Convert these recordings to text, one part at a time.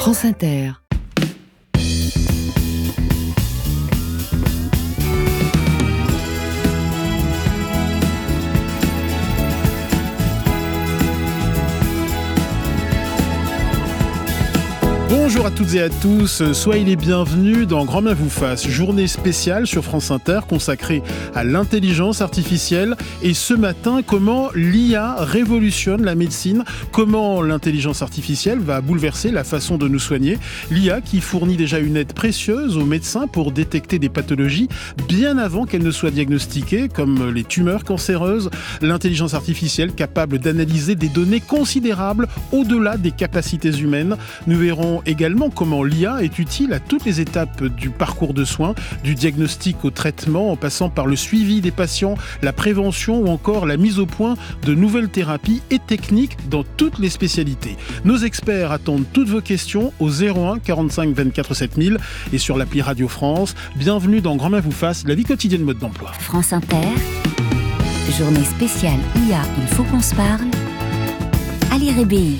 France Inter. Bonjour à toutes et à tous, soyez les bienvenus dans Grand Bien vous fasse, journée spéciale sur France Inter consacrée à l'intelligence artificielle. Et ce matin, comment l'IA révolutionne la médecine, comment l'intelligence artificielle va bouleverser la façon de nous soigner. L'IA qui fournit déjà une aide précieuse aux médecins pour détecter des pathologies bien avant qu'elles ne soient diagnostiquées, comme les tumeurs cancéreuses. L'intelligence artificielle capable d'analyser des données considérables au-delà des capacités humaines. Nous verrons également comment l'IA est utile à toutes les étapes du parcours de soins, du diagnostic au traitement, en passant par le suivi des patients, la prévention ou encore la mise au point de nouvelles thérapies et techniques dans toutes les spécialités. Nos experts attendent toutes vos questions au 01 45 24 7000 et sur l'appli Radio France. Bienvenue dans Grand Bien vous fasse, la vie quotidienne mode d'emploi. France Inter, journée spéciale IA, il faut qu'on se parle. Ali Rébéi.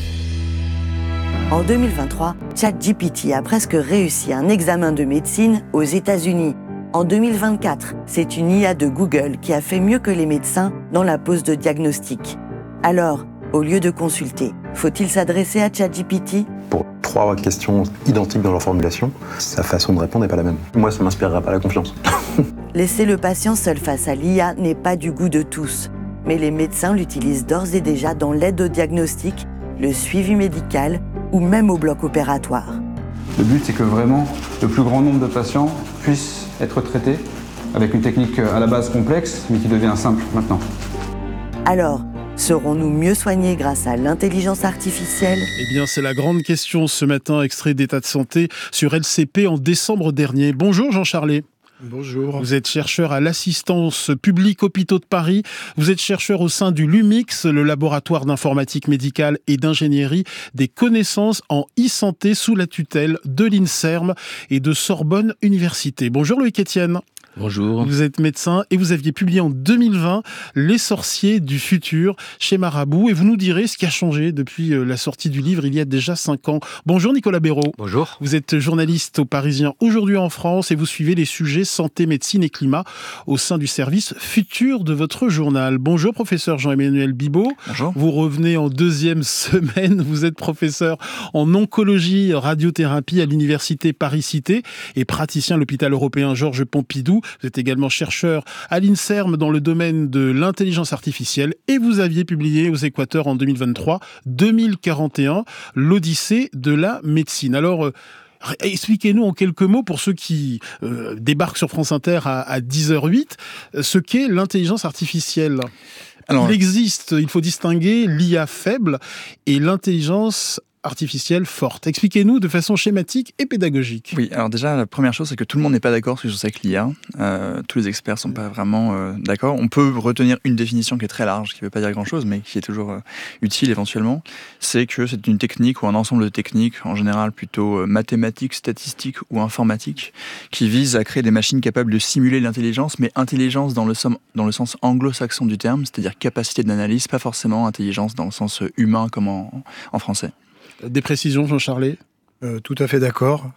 En 2023, ChatGPT a presque réussi un examen de médecine aux États-Unis. En 2024, c'est une IA de Google qui a fait mieux que les médecins dans la pose de diagnostic. Alors, au lieu de consulter, faut-il s'adresser à ChatGPT ? Pour 3 questions identiques dans leur formulation, sa façon de répondre n'est pas la même. Moi, ça ne m'inspirera pas la confiance. Laisser le patient seul face à l'IA n'est pas du goût de tous. Mais les médecins l'utilisent d'ores et déjà dans l'aide au diagnostic, le suivi médical ou même au bloc opératoire. Le but, c'est que vraiment le plus grand nombre de patients puissent être traités avec une technique à la base complexe, mais qui devient simple maintenant. Alors, serons-nous mieux soignés grâce à l'intelligence artificielle ? Eh bien, c'est la grande question ce matin, extrait d'État de santé sur LCP en décembre dernier. Bonjour Jean Charlet. Bonjour. Vous êtes chercheur à l'Assistance publique Hôpitaux de Paris. Vous êtes chercheur au sein du LUMIX, le laboratoire d'informatique médicale et d'ingénierie des connaissances en e-santé sous la tutelle de l'INSERM et de Sorbonne Université. Bonjour Loïc Etienne. Bonjour. Vous êtes médecin et vous aviez publié en 2020 Les sorciers du futur chez Marabout et vous nous direz ce qui a changé depuis la sortie du livre il y a déjà 5 ans. Bonjour Nicolas Béraud. Bonjour. Vous êtes journaliste au Parisien Aujourd'hui en France et vous suivez les sujets santé, médecine et climat au sein du service futur de votre journal. Bonjour professeur Jean-Emmanuel Bibaud. Bonjour. Vous revenez en 2e semaine. Vous êtes professeur en oncologie radiothérapie à l'université Paris-Cité et praticien à l'hôpital européen Georges Pompidou. Vous êtes également chercheur à l'INSERM dans le domaine de l'intelligence artificielle et vous aviez publié aux Équateurs en 2023 2041, l'Odyssée de la médecine. Alors, expliquez-nous en quelques mots, pour ceux qui débarquent sur France Inter à 10h08, ce qu'est l'intelligence artificielle. Alors, il faut distinguer l'IA faible et l'intelligence artificielle forte. Expliquez-nous de façon schématique et pédagogique. Oui, alors déjà, la première chose, c'est que tout le monde n'est pas d'accord sur ce que c'est que l'IA. Tous les experts ne sont pas vraiment d'accord. On peut retenir une définition qui est très large, qui ne veut pas dire grand-chose, mais qui est toujours utile éventuellement. C'est que c'est une technique ou un ensemble de techniques, en général plutôt mathématiques, statistiques ou informatiques, qui visent à créer des machines capables de simuler l'intelligence, mais intelligence dans le sens anglo-saxon du terme, c'est-à-dire capacité d'analyse, pas forcément intelligence dans le sens humain comme en français. Des précisions, Jean Charlet ? Tout à fait d'accord.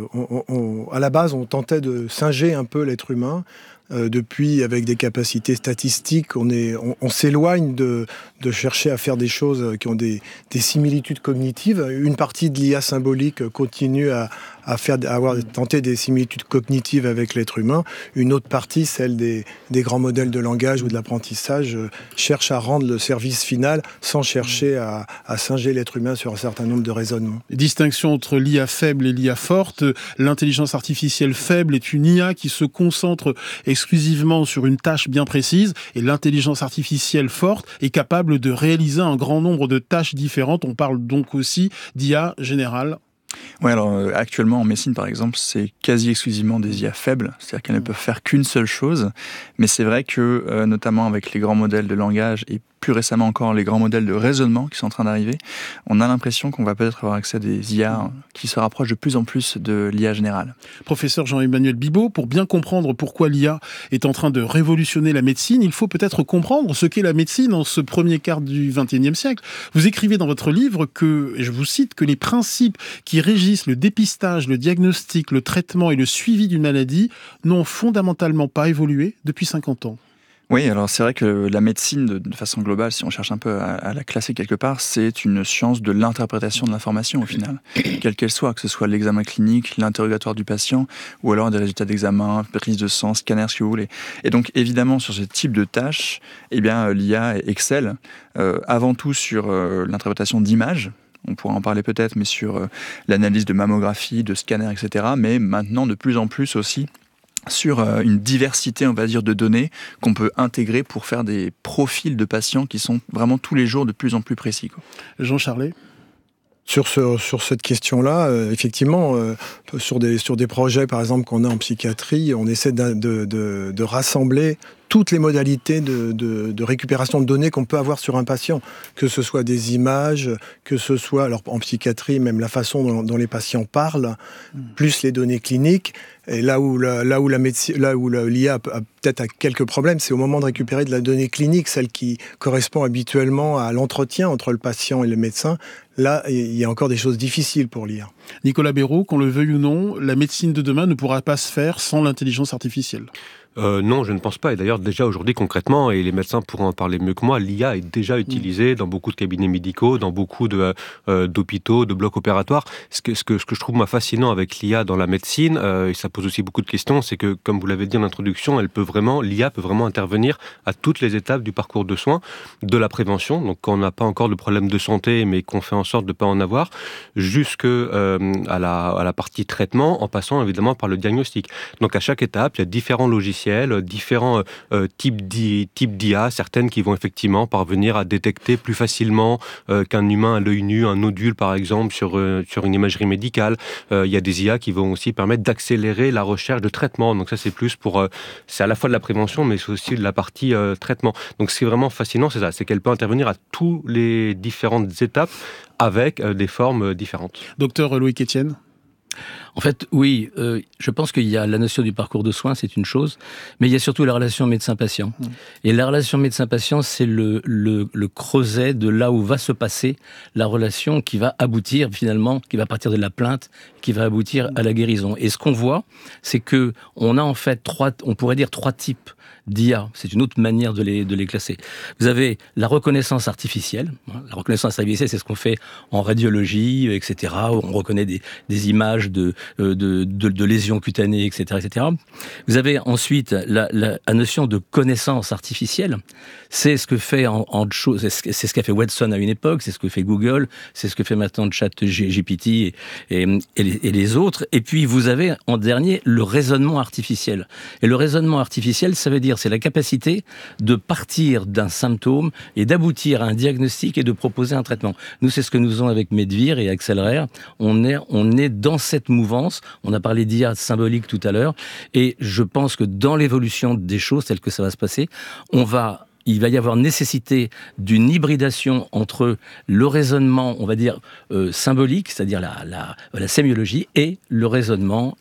À la base, on tentait de singer un peu l'être humain. Depuis, avec des capacités statistiques, on s'éloigne de chercher à faire des choses qui ont des similitudes cognitives. Une partie de l'IA symbolique continue à tenter des similitudes cognitives avec l'être humain. Une autre partie, celle des grands modèles de langage ou de l'apprentissage, cherche à rendre le service final sans chercher à singer l'être humain sur un certain nombre de raisonnements. Distinction entre l'IA faible et l'IA forte. L'intelligence artificielle faible est une IA qui se concentre exclusivement sur une tâche bien précise et l'intelligence artificielle forte est capable de réaliser un grand nombre de tâches différentes. On parle donc aussi d'IA générale. Oui, alors actuellement en médecine par exemple, c'est quasi exclusivement des IA faibles, c'est-à-dire qu'elles ne peuvent faire qu'une seule chose, mais c'est vrai que notamment avec les grands modèles de langage et plus récemment encore les grands modèles de raisonnement qui sont en train d'arriver, on a l'impression qu'on va peut-être avoir accès à des IA qui se rapprochent de plus en plus de l'IA générale. Professeur Jean-Emmanuel Bibaud, pour bien comprendre pourquoi l'IA est en train de révolutionner la médecine, il faut peut-être comprendre ce qu'est la médecine en ce premier quart du XXIe siècle. Vous écrivez dans votre livre que, et je vous cite, que les principes qui régissent le dépistage, le diagnostic, le traitement et le suivi d'une maladie n'ont fondamentalement pas évolué depuis 50 ans. Oui, alors c'est vrai que la médecine, de façon globale, si on cherche un peu à la classer quelque part, c'est une science de l'interprétation de l'information au final, quelle qu'elle soit, que ce soit l'examen clinique, l'interrogatoire du patient, ou alors des résultats d'examen, prise de sang, scanner, ce que vous voulez. Et donc évidemment, sur ce type de tâches, eh bien, l'IA excelle avant tout sur l'interprétation d'images. On pourra en parler peut-être, mais sur l'analyse de mammographie, de scanner, etc. Mais maintenant, de plus en plus aussi, sur une diversité, on va dire, de données qu'on peut intégrer pour faire des profils de patients qui sont vraiment tous les jours de plus en plus précis, quoi. Jean Charlet ? Sur cette question-là, effectivement, sur des projets, par exemple, qu'on a en psychiatrie, on essaie de rassembler toutes les modalités de récupération de données qu'on peut avoir sur un patient, que ce soit des images, que ce soit, alors en psychiatrie, même la façon dont les patients parlent, plus les données cliniques. Et là où l'IA a peut-être quelques problèmes, c'est au moment de récupérer de la donnée clinique, celle qui correspond habituellement à l'entretien entre le patient et le médecin. Là, il y a encore des choses difficiles pour l'IA. Nicolas Béraud, qu'on le veuille ou non, la médecine de demain ne pourra pas se faire sans l'intelligence artificielle. Non, je ne pense pas. Et d'ailleurs, déjà aujourd'hui, concrètement, et les médecins pourront en parler mieux que moi, l'IA est déjà utilisée dans beaucoup de cabinets médicaux, dans beaucoup d'hôpitaux, de blocs opératoires. Ce que je trouve moi fascinant avec l'IA dans la médecine, et ça pose aussi beaucoup de questions, c'est que, comme vous l'avez dit en introduction, l'IA peut vraiment intervenir à toutes les étapes du parcours de soins, de la prévention, donc quand on n'a pas encore de problème de santé, mais qu'on fait en sorte de ne pas en avoir, jusqu'à la partie traitement, en passant évidemment par le diagnostic. Donc à chaque étape, il y a différents logiciels, différents types d'IA, certaines qui vont effectivement parvenir à détecter plus facilement qu'un humain à l'œil nu, un nodule par exemple sur une imagerie médicale. Il y a des IA qui vont aussi permettre d'accélérer la recherche de traitement. Donc ça c'est plus c'est à la fois de la prévention mais c'est aussi de la partie traitement. Donc ce qui est vraiment fascinant, c'est ça, c'est qu'elle peut intervenir à toutes les différentes étapes avec des formes différentes. Docteur Loïc Etienne ? En fait, oui, je pense qu'il y a la notion du parcours de soins, c'est une chose, mais il y a surtout la relation médecin-patient. Et la relation médecin-patient, c'est le creuset de là où va se passer la relation qui va aboutir finalement, qui va partir de la plainte, qui va aboutir à la guérison. Et ce qu'on voit, c'est que on a en fait on pourrait dire trois types d'IA. C'est une autre manière de les classer. Vous avez la reconnaissance artificielle. La reconnaissance artificielle, c'est ce qu'on fait en radiologie, etc. On reconnaît des images de lésions cutanées, etc., etc. Vous avez ensuite la notion de connaissance artificielle. C'est ce que fait c'est ce qu'a fait Watson à une époque, c'est ce que fait Google, c'est ce que fait maintenant ChatGPT et les autres. Et puis vous avez en dernier le raisonnement artificiel. Et le raisonnement artificiel, ça veut dire c'est la capacité de partir d'un symptôme et d'aboutir à un diagnostic et de proposer un traitement. Nous, c'est ce que nous faisons avec Medvir et Acceleraire. On est dans cette mouvance. On a parlé d'IA symbolique tout à l'heure. Et je pense que dans l'évolution des choses, telles que ça va se passer, il va y avoir nécessité d'une hybridation entre le raisonnement, on va dire, symbolique, c'est-à-dire la sémiologie, et le raisonnement,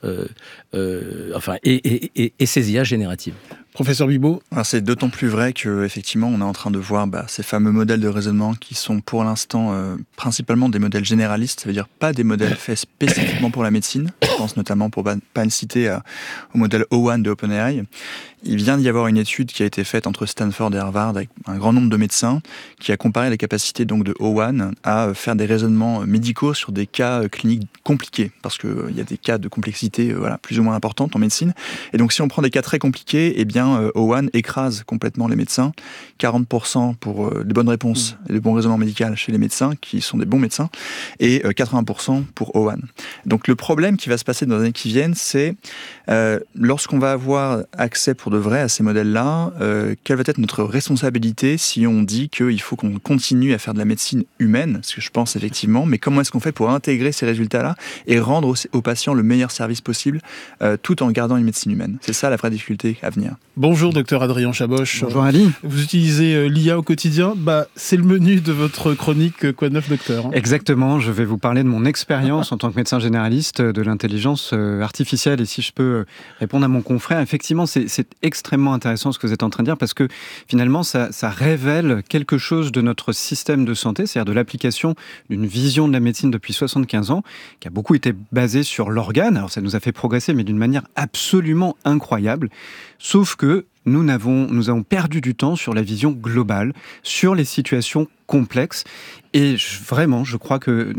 et ces IA génératives. Professeur Bibaud ? C'est d'autant plus vrai qu'effectivement, on est en train de voir ces fameux modèles de raisonnement qui sont pour l'instant principalement des modèles généralistes, ça veut dire pas des modèles faits spécifiquement pour la médecine. Je pense notamment, pour pas le citer, au modèle O1 de OpenAI. Il vient d'y avoir une étude qui a été faite entre Stanford et Harvard avec un grand nombre de médecins qui a comparé les capacités donc de O1 à faire des raisonnements médicaux sur des cas cliniques compliqués, parce qu'il y a des cas de complexité plus ou moins importante en médecine. Et donc si on prend des cas très compliqués, eh bien O1 écrase complètement les médecins, 40% pour les bonnes réponses et le bon raisonnement médical chez les médecins, qui sont des bons médecins, et 80% pour O1. Donc le problème qui va se passer dans les années qui viennent, c'est lorsqu'on va avoir accès pour de vrai à ces modèles-là, quelle va être notre responsabilité si on dit qu'il faut qu'on continue à faire de la médecine humaine, ce que je pense effectivement, mais comment est-ce qu'on fait pour intégrer ces résultats-là et rendre aux patients le meilleur service possible tout en gardant une médecine humaine ? C'est ça la vraie difficulté à venir. Bonjour, docteur Adrien Chaboch. Bonjour Ali. Vous utilisez l'IA au quotidien. C'est le menu de votre chronique Quoi de neuf, docteur? Exactement, je vais vous parler de mon expérience en tant que médecin généraliste de l'intelligence artificielle. Et si je peux répondre à mon confrère, effectivement, c'est extrêmement intéressant ce que vous êtes en train de dire, parce que finalement, ça révèle quelque chose de notre système de santé, c'est-à-dire de l'application d'une vision de la médecine depuis 75 ans, qui a beaucoup été basée sur l'organe. Alors ça nous a fait progresser, mais d'une manière absolument incroyable. Sauf que nous avons perdu du temps sur la vision globale, sur les situations complexes. Et vraiment, je crois que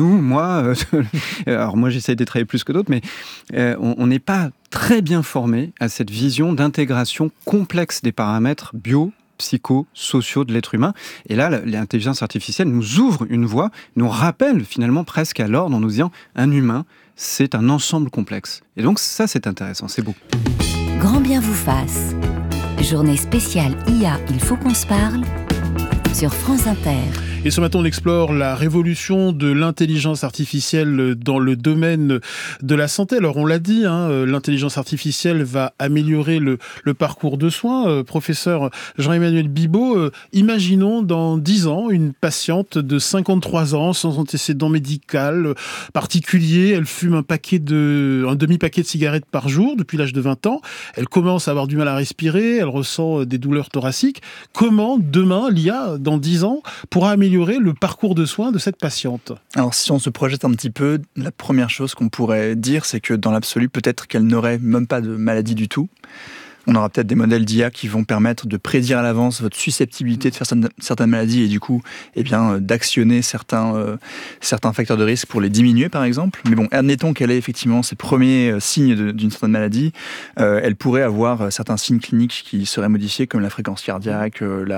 alors moi j'essaie d'être travailler plus que d'autres, mais on n'est pas très bien formé à cette vision d'intégration complexe des paramètres psychosociaux de l'être humain. Et là, l'intelligence artificielle nous ouvre une voie, nous rappelle finalement presque à l'ordre en nous disant un humain, c'est un ensemble complexe. Et donc ça, c'est intéressant, c'est beau. Grand bien vous fasse. Journée spéciale IA, il faut qu'on se parle sur France Inter. Et ce matin, on explore la révolution de l'intelligence artificielle dans le domaine de la santé. Alors, on l'a dit, l'intelligence artificielle va améliorer le parcours de soins. Professeur Jean-Emmanuel Bibaud, imaginons dans 10 ans une patiente de 53 ans sans antécédent médical particulier. Elle fume un demi-paquet de cigarettes par jour depuis l'âge de 20 ans. Elle commence à avoir du mal à respirer. Elle ressent des douleurs thoraciques. Comment, demain, l'IA, dans 10 ans, pourra améliorer le parcours de soins de cette patiente? Alors, si on se projette un petit peu, la première chose qu'on pourrait dire, c'est que dans l'absolu, peut-être qu'elle n'aurait même pas de maladie du tout. On aura peut-être des modèles d'IA qui vont permettre de prédire à l'avance votre susceptibilité de faire certaines maladies et du coup, d'actionner certains facteurs de risque pour les diminuer, par exemple. Mais bon, admettons qu'elle ait effectivement ces premiers signes d'une certaine maladie. Elle pourrait avoir certains signes cliniques qui seraient modifiés, comme la fréquence cardiaque,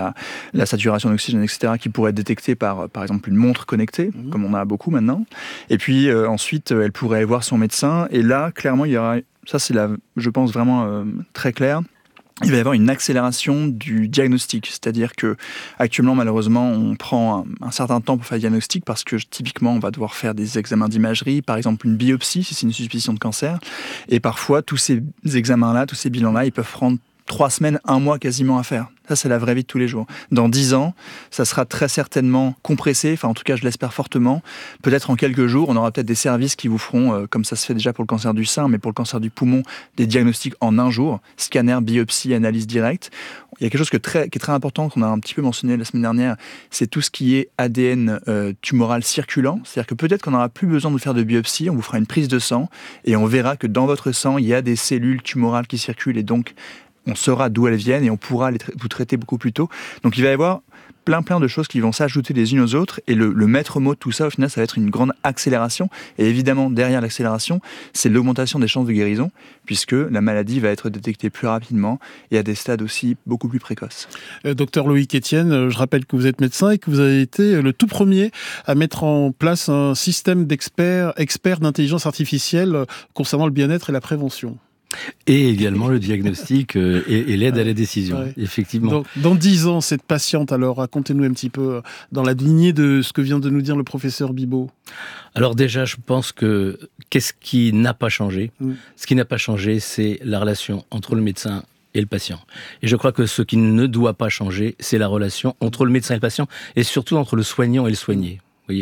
la saturation d'oxygène, etc., qui pourraient être détectés par exemple, une montre connectée, comme on a beaucoup maintenant. Et puis, ensuite, elle pourrait aller voir son médecin. Et là, clairement, il y aura... Ça, c'est je pense, vraiment très clair. Il va y avoir une accélération du diagnostic. C'est-à-dire que actuellement, malheureusement, on prend un certain temps pour faire le diagnostic parce que, typiquement, on va devoir faire des examens d'imagerie, par exemple une biopsie, si c'est une suspicion de cancer. Et parfois, tous ces examens-là, tous ces bilans-là, ils peuvent prendre 3 semaines, 1 mois quasiment à faire. Ça, c'est la vraie vie de tous les jours. Dans 10 ans, ça sera très certainement compressé, enfin en tout cas je l'espère fortement. Peut-être en quelques jours, on aura peut-être des services qui vous feront, comme ça se fait déjà pour le cancer du sein, mais pour le cancer du poumon, des diagnostics en 1 jour, scanner, biopsie, analyse directe. Il y a quelque chose qui est très important, qu'on a un petit peu mentionné la semaine dernière, c'est tout ce qui est ADN tumoral circulant. C'est-à-dire que peut-être qu'on n'aura plus besoin de faire de biopsie, on vous fera une prise de sang et on verra que dans votre sang, il y a des cellules tumorales qui circulent et donc on saura d'où elles viennent et on pourra vous traiter beaucoup plus tôt. Donc il va y avoir plein de choses qui vont s'ajouter les unes aux autres et le maître mot de tout ça, au final, ça va être une grande accélération. Et évidemment, derrière l'accélération, c'est l'augmentation des chances de guérison puisque la maladie va être détectée plus rapidement et à des stades aussi beaucoup plus précoces. Docteur Loïc Etienne, je rappelle que vous êtes médecin et que vous avez été le tout premier à mettre en place un système experts d'intelligence artificielle concernant le bien-être et la prévention. Et également le diagnostic et l'aide à la décision, effectivement. Donc, dans 10 ans, cette patiente, alors racontez-nous un petit peu dans la lignée de ce que vient de nous dire le professeur Bibaud. Alors déjà, je pense que qu'est-ce qui n'a pas changé ? Ce qui n'a pas changé, c'est la relation entre le médecin et le patient. Et je crois que ce qui ne doit pas changer, c'est la relation entre le médecin et le patient, et surtout entre le soignant et le soigné. Vous voyez ?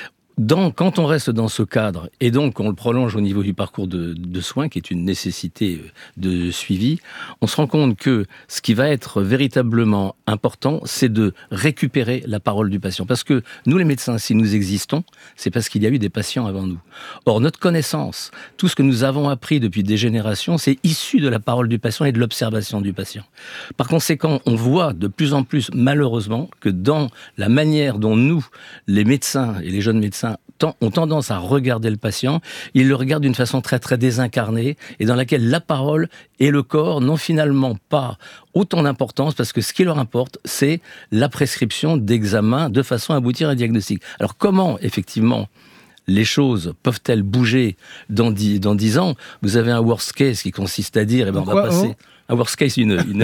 Quand on reste dans ce cadre, et donc on le prolonge au niveau du parcours de soins, qui est une nécessité de suivi, on se rend compte que ce qui va être véritablement important, c'est de récupérer la parole du patient. Parce que nous, les médecins, si nous existons, c'est parce qu'il y a eu des patients avant nous. Or, notre connaissance, tout ce que nous avons appris depuis des générations, c'est issu de la parole du patient et de l'observation du patient. Par conséquent, on voit de plus en plus, malheureusement, que dans la manière dont nous, les médecins et les jeunes médecins, ont tendance à regarder le patient, ils le regardent d'une façon très très désincarnée et dans laquelle la parole et le corps n'ont finalement pas autant d'importance parce que ce qui leur importe, c'est la prescription d'examens de façon à aboutir à un diagnostic. Alors comment, effectivement, les choses peuvent-elles bouger dans 10 ans? Vous avez un worst case qui consiste à dire, on va passer... Un worst case,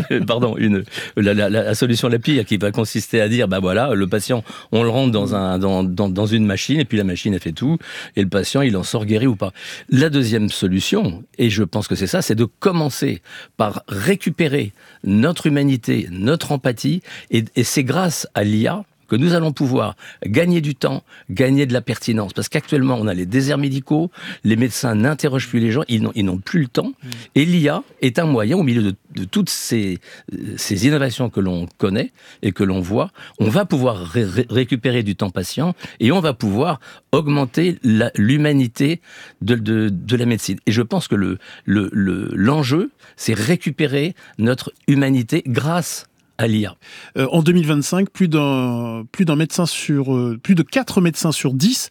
la solution la pire qui va consister à dire, voilà, le patient, on le rentre dans une machine et puis la machine elle fait tout et le patient il en sort guéri ou pas. La deuxième solution, et je pense que c'est ça, c'est de commencer par récupérer notre humanité, notre empathie et c'est grâce à l'IA que nous allons pouvoir gagner du temps, gagner de la pertinence. Parce qu'actuellement, on a les déserts médicaux, les médecins n'interrogent plus les gens, ils n'ont plus le temps. Et l'IA est un moyen, au milieu de toutes ces innovations que l'on connaît et que l'on voit, on va pouvoir récupérer du temps patient et on va pouvoir augmenter l'humanité de la médecine. Et je pense que l'enjeu, c'est récupérer notre humanité grâce à l'IA. En 2025, plus de 4 médecins sur 10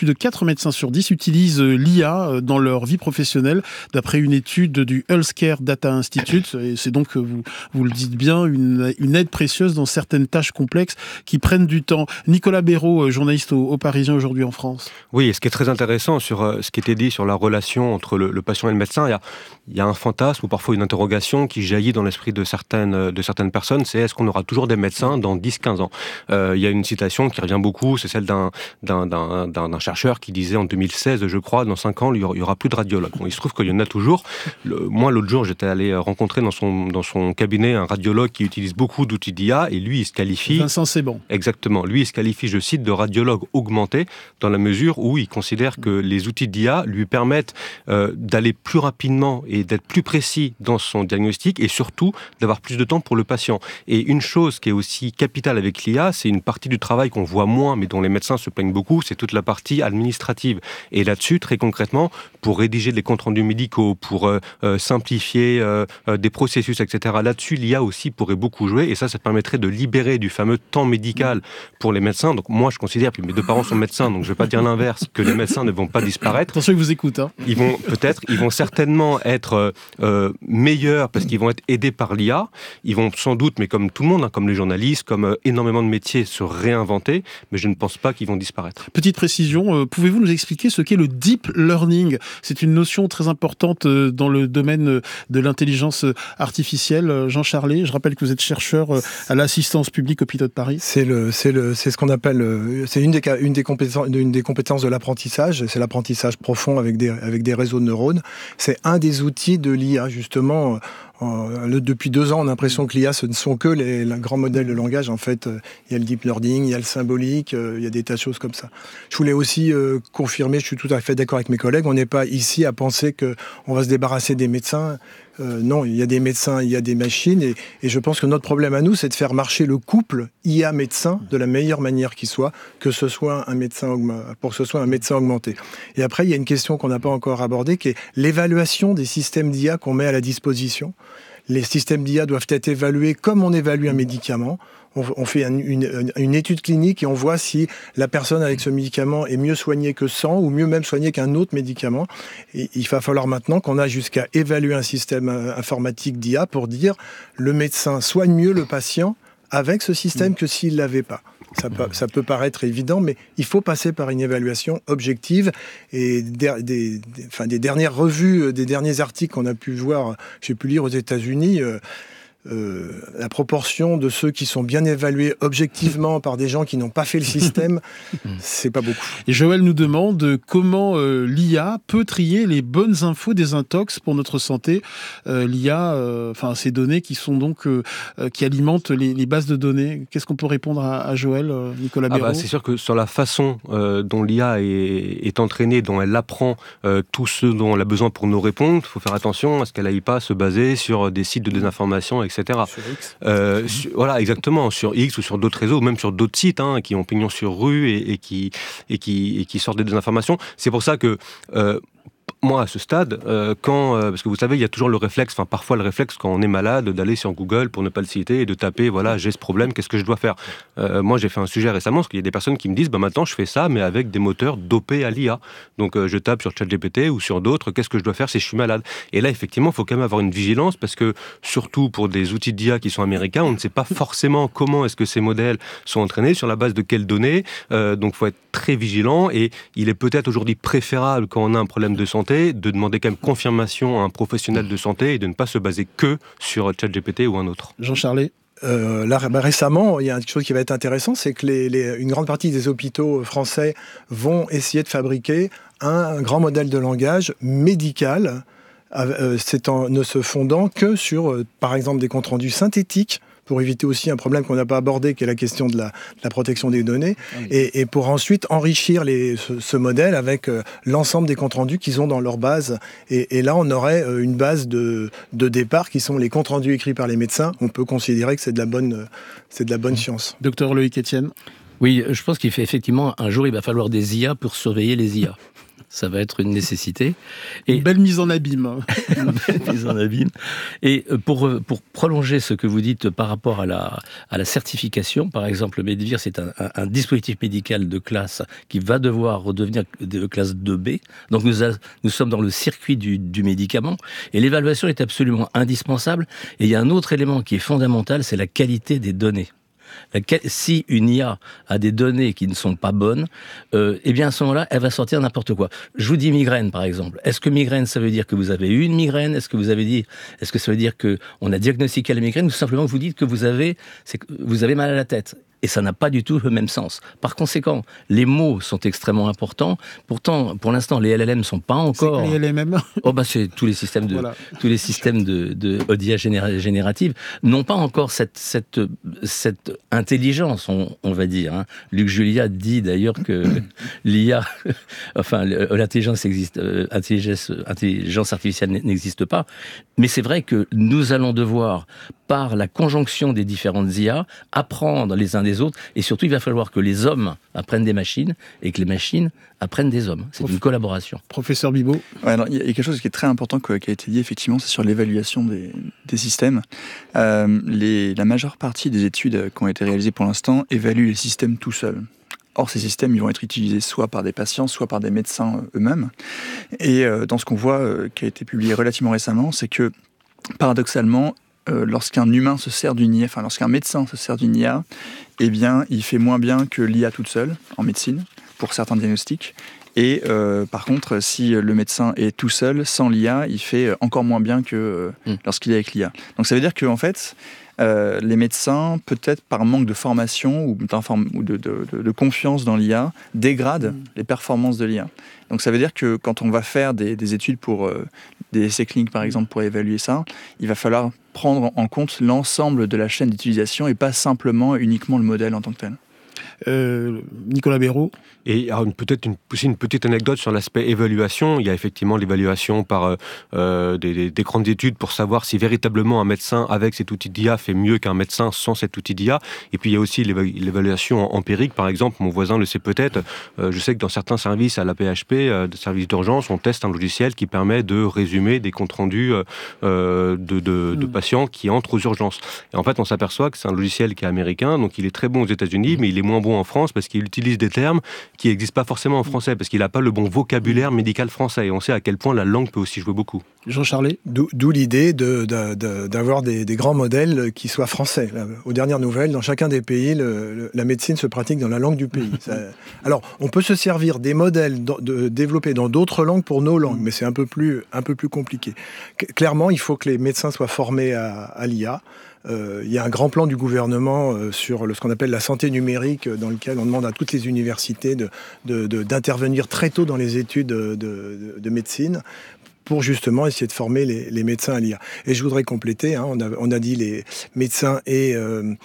utilisent l'IA dans leur vie professionnelle, d'après une étude du Healthcare Data Institute. Et c'est donc, vous le dites bien, une aide précieuse dans certaines tâches complexes qui prennent du temps. Nicolas Béraud, journaliste au Parisien aujourd'hui en France. Oui, et ce qui est très intéressant sur ce qui était dit sur la relation entre le patient et le médecin, il y a un fantasme ou parfois une interrogation qui jaillit dans l'esprit de certaines personnes, c'est est-ce qu'on aura toujours des médecins dans 10-15 ans? Il y a une citation qui revient beaucoup, c'est celle d'un chercheur qui disait en 2016, je crois, dans 5 ans, il n'y aura plus de radiologues. Bon, il se trouve qu'il y en a toujours. Moi, l'autre jour, j'étais allé rencontrer dans son cabinet un radiologue qui utilise beaucoup d'outils d'IA, et lui, il se qualifie... Vincent Seban. Exactement. Lui, il se qualifie, je cite, de radiologue augmenté, dans la mesure où il considère que les outils d'IA lui permettent d'aller plus rapidement et d'être plus précis dans son diagnostic, et surtout d'avoir plus de temps pour le patient. Et une chose qui est aussi capitale avec l'IA, c'est une partie du travail qu'on voit moins, mais dont les médecins se plaignent beaucoup, c'est toute la partie administrative. Et là-dessus, très concrètement, pour rédiger des comptes rendus médicaux, pour simplifier des processus, etc., là-dessus, l'IA aussi pourrait beaucoup jouer, et ça permettrait de libérer du fameux temps médical pour les médecins. Donc moi, je considère, puis mes deux parents sont médecins, donc je ne vais pas dire l'inverse, que les médecins ne vont pas disparaître. Attention, ils vous écoutent. Ils vont certainement être meilleurs, parce qu'ils vont être aidés par l'IA. Ils vont sans doute, mais comme tout le monde, comme les journalistes, comme énormément de métiers, se réinventer, mais je ne pense pas qu'ils vont disparaître. Petite précision, pouvez-vous nous expliquer ce qu'est le deep learning? C'est une notion très importante dans le domaine de l'intelligence artificielle. Jean Charlet, je rappelle que vous êtes chercheur à l'Assistance publique Hôpitaux de Paris. C'est ce qu'on appelle, c'est une des compétences de l'apprentissage, c'est l'apprentissage profond avec des réseaux de neurones. C'est un des outils de l'IA, justement. Depuis 2 ans, on a l'impression que l'IA, ce ne sont que les grands modèles de langage. En fait, il y a le deep learning, il y a le symbolique, il y a des tas de choses comme ça. Je voulais aussi confirmer, je suis tout à fait d'accord avec mes collègues, on n'est pas ici à penser qu'on va se débarrasser des médecins. Non, il y a des médecins, il y a des machines, et je pense que notre problème à nous, c'est de faire marcher le couple IA-médecin de la meilleure manière qui soit, pour que ce soit un médecin augmenté. Et après, il y a une question qu'on n'a pas encore abordée, qui est l'évaluation des systèmes d'IA qu'on met à la disposition. Les systèmes d'IA doivent être évalués comme on évalue un médicament. On fait une étude clinique et on voit si la personne avec ce médicament est mieux soignée que sans, ou mieux même soignée qu'un autre médicament. Et il va falloir maintenant qu'on a jusqu'à évaluer un système informatique d'IA pour dire le médecin soigne mieux le patient avec ce système que s'il ne l'avait pas. Ça peut paraître évident, mais il faut passer par une évaluation objective. Et des dernières revues, des derniers articles qu'on a pu voir, j'ai pu lire aux États-Unis, la proportion de ceux qui sont bien évalués objectivement par des gens qui n'ont pas fait le système, c'est pas beaucoup. Et Joël nous demande comment l'IA peut trier les bonnes infos des intox pour notre santé. L'IA, ces données qui sont donc qui alimentent les bases de données. Qu'est-ce qu'on peut répondre à Joël, Nicolas Béraud? C'est sûr que sur la façon dont l'IA est entraînée, dont elle apprend tout ce dont elle a besoin pour nous répondre, il faut faire attention à ce qu'elle n'aille pas se baser sur des sites de désinformation, etc. Sur X. Voilà, exactement, sur X ou sur d'autres réseaux, ou même sur d'autres sites qui ont pignon sur rue et qui sortent des désinformations. C'est pour ça que moi, à ce stade, parce que vous savez, il y a toujours parfois le réflexe quand on est malade, d'aller sur Google, pour ne pas le citer, et de taper, voilà, j'ai ce problème, qu'est-ce que je dois faire ? Moi, j'ai fait un sujet récemment, parce qu'il y a des personnes qui me disent, maintenant, je fais ça, mais avec des moteurs dopés à l'IA. Donc, je tape sur ChatGPT ou sur d'autres, qu'est-ce que je dois faire si je suis malade ? Et là, effectivement, il faut quand même avoir une vigilance, parce que, surtout pour des outils d'IA qui sont américains, on ne sait pas forcément comment est-ce que ces modèles sont entraînés, sur la base de quelles données. Donc, il faut être très vigilant, et il est peut-être aujourd'hui préférable, quand on a un problème de santé, de demander quand même confirmation à un professionnel de santé et de ne pas se baser que sur ChatGPT ou un autre. Jean Charlet. Récemment, il y a quelque chose qui va être intéressant, c'est que une grande partie des hôpitaux français vont essayer de fabriquer un grand modèle de langage médical, ne se fondant que sur, par exemple, des comptes rendus synthétiques, pour éviter aussi un problème qu'on n'a pas abordé, qui est la question de la protection des données, et pour ensuite enrichir ce modèle avec l'ensemble des comptes rendus qu'ils ont dans leur base. Et là, on aurait une base de départ qui sont les comptes rendus écrits par les médecins. On peut considérer que c'est de la bonne science. Docteur Loïc Etienne. Oui, je pense qu'il fait effectivement, un jour, il va falloir des IA pour surveiller les IA. Ça va être une nécessité. Une belle mise en abîme. Une belle mise en abîme. Et pour prolonger ce que vous dites par rapport à la certification, par exemple, le Medivir, c'est un dispositif médical de classe qui va devoir redevenir de classe 2B. Donc nous sommes dans le circuit du médicament. Et l'évaluation est absolument indispensable. Et il y a un autre élément qui est fondamental, c'est la qualité des données. Si une IA a des données qui ne sont pas bonnes, eh bien à ce moment-là, elle va sortir n'importe quoi. Je vous dis migraine, par exemple. Est-ce que migraine, ça veut dire que vous avez eu une migraine ? Est-ce que ça veut dire qu'on a diagnostiqué la migraine ? Ou simplement vous dites que vous avez mal à la tête ? Et ça n'a pas du tout le même sens. Par conséquent, les mots sont extrêmement importants. Pourtant, pour l'instant, les LLM ne sont pas encore... C'est les LLM. C'est tous les systèmes de d'IA générative n'ont pas encore cette intelligence, on va dire. Hein. Luc Julia dit d'ailleurs que l'IA, l'intelligence artificielle n'existe pas. Mais c'est vrai que nous allons devoir, par la conjonction des différentes IA, apprendre les uns des autres, et surtout il va falloir que les hommes apprennent des machines et que les machines apprennent des hommes. C'est une collaboration. Professeur Bibaud. Il y a quelque chose qui est très important qui a été dit, effectivement, c'est sur l'évaluation des systèmes. La majeure partie des études qui ont été réalisées pour l'instant évaluent les systèmes tout seuls. Or, ces systèmes, ils vont être utilisés soit par des patients, soit par des médecins eux-mêmes. Et dans ce qu'on voit, qui a été publié relativement récemment, c'est que, paradoxalement, lorsqu'un humain se sert d'une IA, lorsqu'un médecin se sert d'une IA, eh bien, il fait moins bien que l'IA toute seule, en médecine, pour certains diagnostics. Et par contre, si le médecin est tout seul, sans l'IA, il fait encore moins bien que lorsqu'il est avec l'IA. Donc ça veut dire qu'en fait, les médecins, peut-être par manque de formation ou de confiance dans l'IA, dégradent les performances de l'IA. Donc ça veut dire que quand on va faire des études pour des essais cliniques, par exemple, pour évaluer ça, il va falloir prendre en compte l'ensemble de la chaîne d'utilisation et pas simplement uniquement le modèle en tant que tel. Nicolas Béraud. Et peut-être aussi une petite anecdote sur l'aspect évaluation. Il y a effectivement l'évaluation par des grandes études pour savoir si véritablement un médecin avec cet outil d'IA fait mieux qu'un médecin sans cet outil d'IA. Et puis il y a aussi l'évaluation empirique. Par exemple, mon voisin le sait peut-être, je sais que dans certains services à la PHP, des services d'urgence, on teste un logiciel qui permet de résumer des comptes rendus de patients qui entrent aux urgences. Et en fait, on s'aperçoit que c'est un logiciel qui est américain, donc il est très bon aux États-Unis, mais il est moins bon en France parce qu'il utilise des termes qui n'existent pas forcément en français, parce qu'il n'a pas le bon vocabulaire médical français. Et on sait à quel point la langue peut aussi jouer beaucoup. Jean Charlet. D'où l'idée d'avoir des grands modèles qui soient français. Aux dernières nouvelles, dans chacun des pays, la médecine se pratique dans la langue du pays. Alors, on peut se servir des modèles développés dans d'autres langues pour nos langues, mais c'est un peu plus compliqué. Clairement, il faut que les médecins soient formés à l'IA. Il y a un grand plan du gouvernement sur ce qu'on appelle la santé numérique, dans lequel on demande à toutes les universités d'intervenir très tôt dans les études de médecine pour justement essayer de former les médecins à l'IA. Et je voudrais compléter, on a dit les médecins et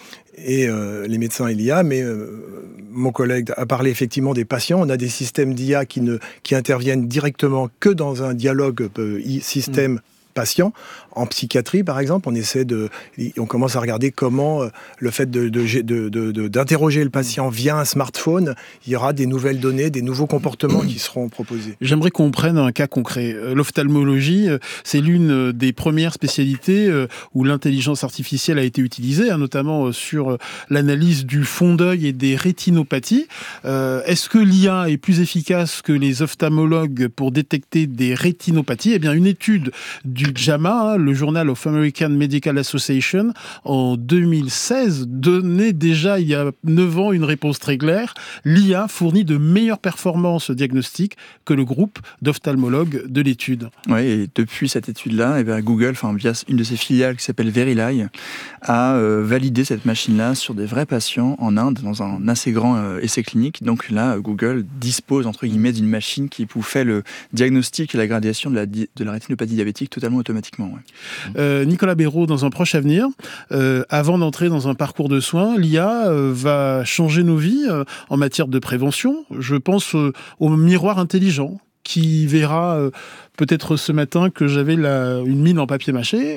les médecins et l'IA, mais mon collègue a parlé effectivement des patients. On a des systèmes d'IA qui interviennent directement que dans un dialogue système patients. En psychiatrie, par exemple, on commence à regarder comment le fait d'interroger le patient via un smartphone, il y aura des nouvelles données, des nouveaux comportements qui seront proposés. J'aimerais qu'on prenne un cas concret. L'ophtalmologie, c'est l'une des premières spécialités où l'intelligence artificielle a été utilisée, notamment sur l'analyse du fond d'œil et des rétinopathies. Est-ce que l'IA est plus efficace que les ophtalmologues pour détecter des rétinopathies ? Eh bien, une étude du JAMA, le Journal of American Medical Association, en 2016, donnait déjà, il y a 9 ans, une réponse très claire. L'IA fournit de meilleures performances diagnostiques que le groupe d'ophtalmologues de l'étude. Oui, et depuis cette étude-là, Google, via une de ses filiales qui s'appelle Verily, a validé cette machine-là sur des vrais patients en Inde, dans un assez grand essai clinique. Donc là, Google dispose, entre guillemets, d'une machine qui fait le diagnostic et la gradation de la rétinopathie diabétique totalement automatiquement. Ouais. Nicolas Béraud, dans un proche avenir, avant d'entrer dans un parcours de soins, l'IA va changer nos vies en matière de prévention. Je pense au miroir intelligent qui verra peut-être ce matin que j'avais une mine en papier mâché.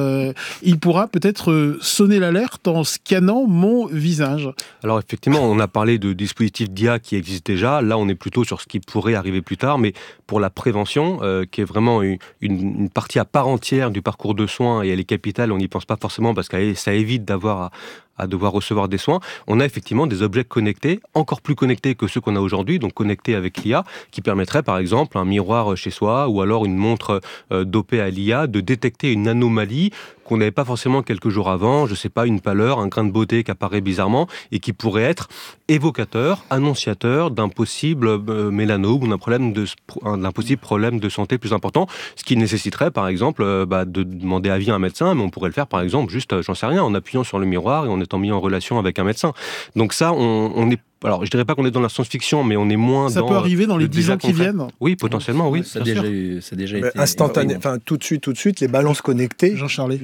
Il pourra peut-être sonner l'alerte en scannant mon visage. Alors effectivement, on a parlé de dispositifs d'IA qui existent déjà. Là, on est plutôt sur ce qui pourrait arriver plus tard. Mais pour la prévention, qui est vraiment une partie à part entière du parcours de soins, et elle est capitale, on n'y pense pas forcément parce que ça évite à devoir recevoir des soins. On a effectivement des objets connectés, encore plus connectés que ceux qu'on a aujourd'hui, donc connectés avec l'IA, qui permettraient par exemple un miroir chez soi ou alors une montre dopée à l'IA de détecter une anomalie qu'on n'avait pas forcément quelques jours avant, je sais pas, une pâleur, un grain de beauté qui apparaît bizarrement et qui pourrait être évocateur, annonciateur d'un possible mélanome ou d'un possible problème de santé plus important, ce qui nécessiterait par exemple de demander avis à un médecin, mais on pourrait le faire par exemple juste, j'en sais rien, en appuyant sur le miroir et en étant mis en relation avec un médecin. Donc ça, on est... Alors, je dirais pas qu'on est dans la science-fiction, mais on est moins ça peut arriver dans les 10 ans qui viennent. Oui, potentiellement, oui. Ça a déjà été instantané. Tout de suite, les balances connectées. Jean-Charles.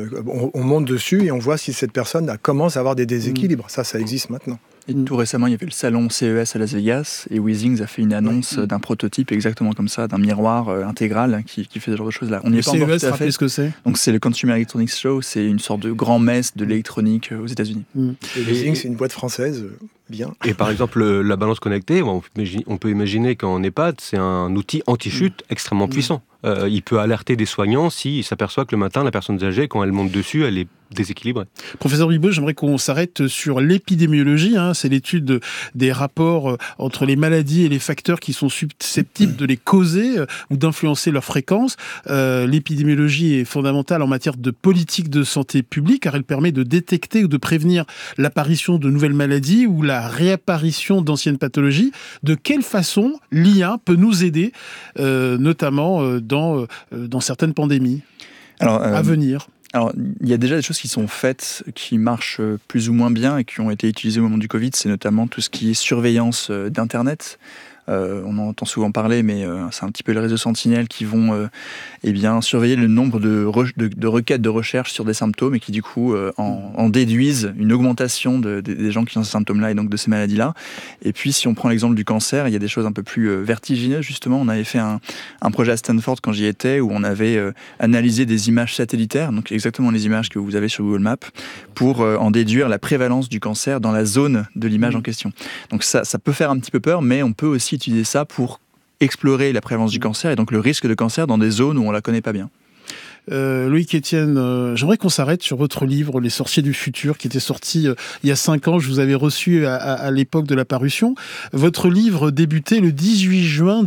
On monte dessus et on voit si cette personne commence à avoir des déséquilibres. Ça existe maintenant. Et tout récemment, il y avait le salon CES à Las Vegas et Weezings a fait une annonce d'un prototype exactement comme ça, d'un miroir intégral qui fait ce genre de choses-là. On y est pas encore tout à fait. Ce que c'est. Donc c'est le Consumer Electronics Show, c'est une sorte de grand-messe de l'électronique aux États-Unis. Et Weezings, c'est une boîte française. Bien. Et par exemple, la balance connectée, on peut imaginer qu'en EHPAD, c'est un outil anti-chute extrêmement puissant. Il peut alerter des soignants s'il s'aperçoit que le matin, la personne âgée, quand elle monte dessus, elle est déséquilibrée. Professeur Bibeau, j'aimerais qu'on s'arrête sur l'épidémiologie. C'est l'étude des rapports entre les maladies et les facteurs qui sont susceptibles de les causer ou d'influencer leur fréquence. L'épidémiologie est fondamentale en matière de politique de santé publique, car elle permet de détecter ou de prévenir l'apparition de nouvelles maladies ou la réapparition d'anciennes pathologies. De quelle façon l'IA peut nous aider, notamment dans certaines pandémies à venir? Alors, il y a déjà des choses qui sont faites, qui marchent plus ou moins bien et qui ont été utilisées au moment du Covid. C'est notamment tout ce qui est surveillance d'Internet. On en entend souvent parler, mais c'est un petit peu les réseaux sentinelles qui vont surveiller le nombre de requêtes de recherche sur des symptômes et qui du coup en déduisent une augmentation des gens qui ont ces symptômes-là et donc de ces maladies-là. Et puis si on prend l'exemple du cancer, il y a des choses un peu plus vertigineuses justement. On avait fait un projet à Stanford quand j'y étais où on avait analysé des images satellitaires, donc exactement les images que vous avez sur Google Maps, pour en déduire la prévalence du cancer dans la zone de l'image en question. Donc ça peut faire un petit peu peur, mais on peut aussi utiliser ça pour explorer la prévalence du cancer et donc le risque de cancer dans des zones où on la connaît pas bien. Loïc Etienne, j'aimerais qu'on s'arrête sur votre livre Les Sorciers du Futur qui était sorti il y a 5 ans. Je vous avais reçu à l'époque de la parution. Votre livre débutait le 18 juin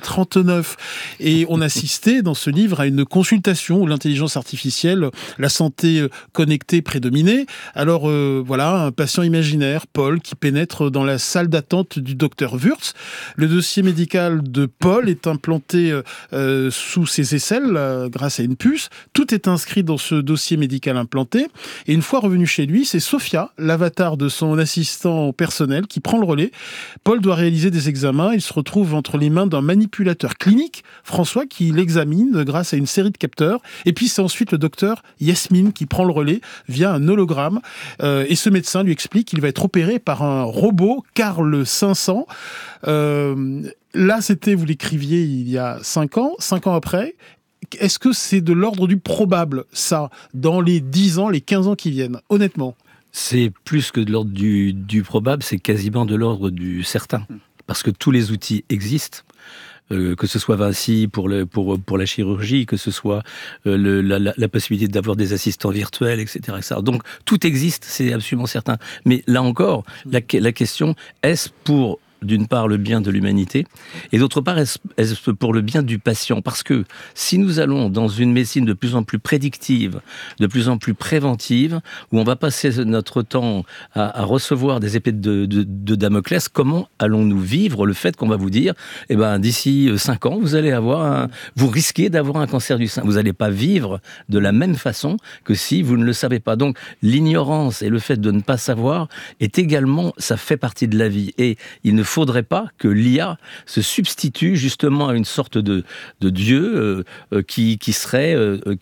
2039 et on assistait dans ce livre à une consultation où l'intelligence artificielle, la santé connectée prédominait. Alors voilà, un patient imaginaire, Paul, qui pénètre dans la salle d'attente du docteur Wurtz. Le dossier médical de Paul est implanté sous ses aisselles grâce à une puce. Tout est inscrit dans ce dossier médical implanté. Et une fois revenu chez lui, c'est Sophia, l'avatar de son assistant personnel, qui prend le relais. Paul doit réaliser des examens. Il se retrouve entre les mains d'un manipulateur clinique, François, qui l'examine grâce à une série de capteurs. Et puis c'est ensuite le docteur Yasmine qui prend le relais via un hologramme. Et ce médecin lui explique qu'il va être opéré par un robot Carl 500. Là, vous l'écriviez il y a 5 ans. 5 ans après, est-ce que c'est de l'ordre du probable, ça, dans les 10 ans, les 15 ans qui viennent, honnêtement? C'est plus que de l'ordre du probable, c'est quasiment de l'ordre du certain. Parce que tous les outils existent. Que ce soit Vinci pour la chirurgie, que ce soit la possibilité d'avoir des assistants virtuels, etc., etc. Donc tout existe, c'est absolument certain. Mais là encore, la question, est-ce pour d'une part le bien de l'humanité, et d'autre part est-ce pour le bien du patient? Parce que si nous allons dans une médecine de plus en plus prédictive, de plus en plus préventive, où on va passer notre temps à recevoir des épées de Damoclès, comment allons-nous vivre le fait qu'on va vous dire, d'ici 5 ans, vous risquez d'avoir un cancer du sein. Vous n'allez pas vivre de la même façon que si vous ne le savez pas. Donc l'ignorance et le fait de ne pas savoir est également, ça fait partie de la vie. Et il ne faudrait pas que l'IA se substitue justement à une sorte de Dieu qui ferait